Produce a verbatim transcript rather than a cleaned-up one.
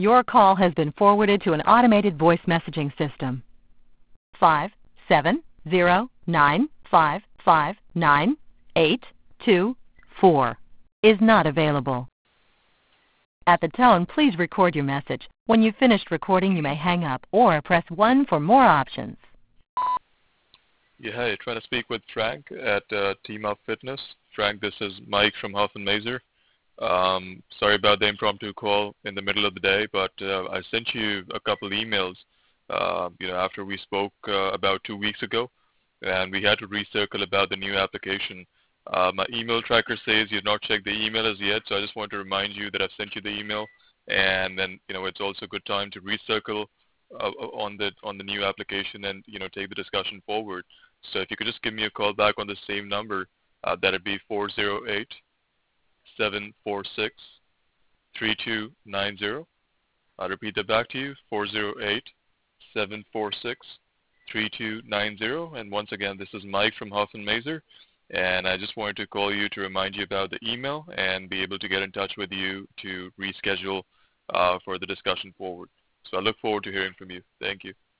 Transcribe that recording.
Your call has been forwarded to an automated voice messaging system. Five seven zero nine five five nine eight two four is not available. At the tone, please record your message. When you've finished recording, you may hang up or press one for more options. Yeah, hi. Trying to speak with Frank at uh, Team Up Fitness. Frank, this is Mike from Huff and Mazer. Um, sorry about the impromptu call in the middle of the day, but uh, I sent you a couple emails, uh, you know, after we spoke uh, about two weeks ago, and we had to recircle about the new application. Uh, my email tracker says you've not checked the email as yet, so I just want to remind you that I've sent you the email, and then you know it's also a good time to recircle uh, on the on the new application and you know take the discussion forward. So if you could just give me a call back on the same number, uh, that'd be four zero eight, seven four six, three two nine zero. I'll repeat that back to you, four zero eight, seven four six, three two nine zero. And once again, this is Mike from Huff and Mazer. And I just wanted to call you to remind you about the email and be able to get in touch with you to reschedule uh, for the discussion forward. So I look forward to hearing from you. Thank you.